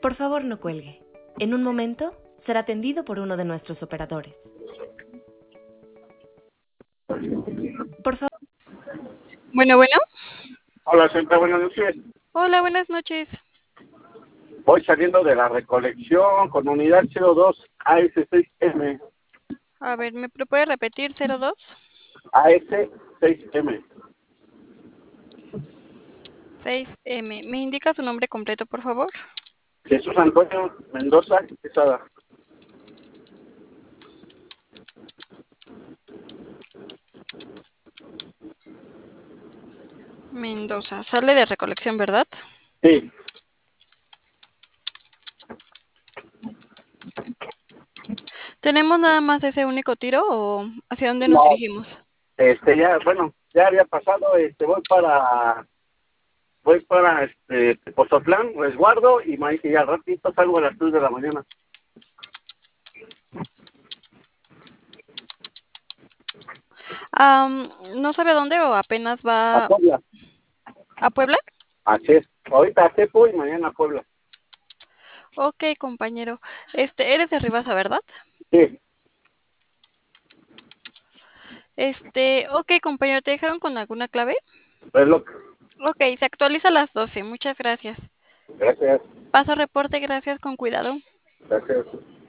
Por favor, no cuelgue. En un momento será atendido por uno de nuestros operadores. Por favor. Bueno, bueno. Hola, señorita, buenas noches. Hola, buenas noches. Voy saliendo de la recolección con unidad 02 AS6M. A ver, ¿me puede repetir 02? AS6M. 6M. ¿Me indica su nombre completo, por favor? Jesús Antonio Mendoza Quesada. Mendoza. Sale de recolección, ¿verdad? Sí. ¿Tenemos nada más ese único tiro o hacia dónde nos No, dirigimos? ya había pasado, voy para Pozotlán, resguardo y al ratito salgo a las 3 de la mañana. ¿No sabe a dónde o apenas A va Puebla. a Puebla? Así es. Ahorita a Cepo y mañana a Puebla. Ok, compañero. Eres de Ribasa, ¿verdad? Sí. Ok, compañero, ¿te dejaron con alguna clave? Es lo que... Ok, se actualiza a las 12. Muchas gracias. Gracias. Paso reporte, gracias, con cuidado. Gracias.